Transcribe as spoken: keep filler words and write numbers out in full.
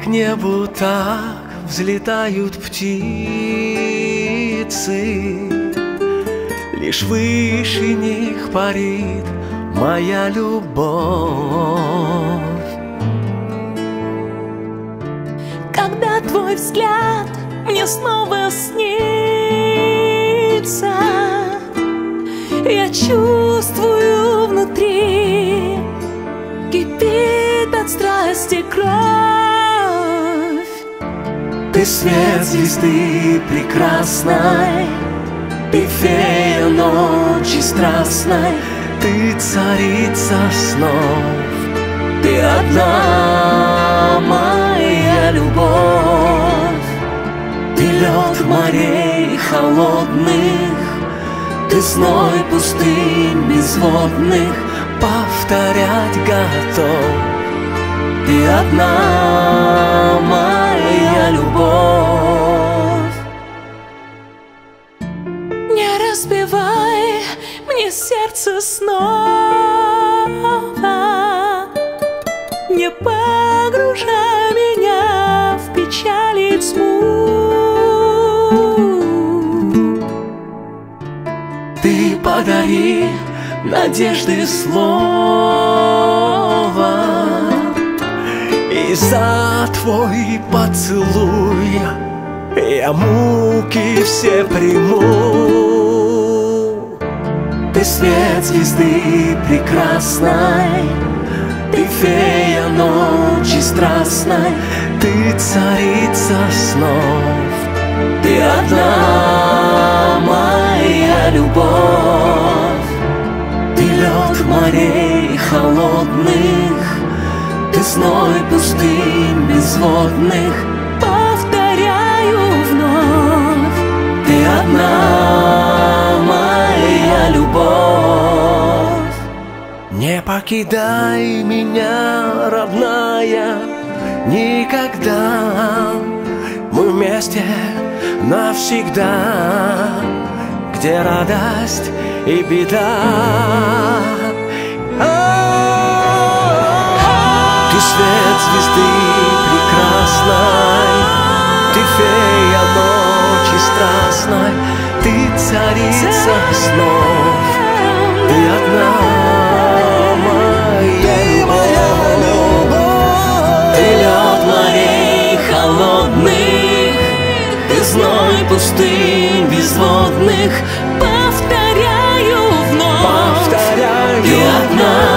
к небу так взлетают птицы, лишь выше них парит моя любовь. Когда твой взгляд мне снова снится, я чувствую внутри кипит от страсти кровь. Ты свет звезды прекрасной, ты фея ночи страстной, ты царица снов, ты одна моя любовь. Ты лед морей холодных, ты зной пустынь безводных, повторять готов. Ты одна моя любовь. Не разбивай мне сердце снова, не погружай меня в печаль и тьму. Ты подари надежды слово, и за твой поцелуй я муки все приму. Ты свет звезды прекрасной, ты фея ночи страстной, ты царица снов, ты одна моя любовь. Ты лед морей холодных, ты зной пустынь безводных, повторяю вновь. ты одна моя любовь. Не покидай меня, родная, никогда. Мы вместе навсегда, где радость и беда. Ты свет звезды прекрасной, ты фея ночи страстной, ты царица снов, ты одна моя любовь. Ты лед морей холодных, ты зной пустынь безводных, Повторяю вновь. повторяю, Ты одна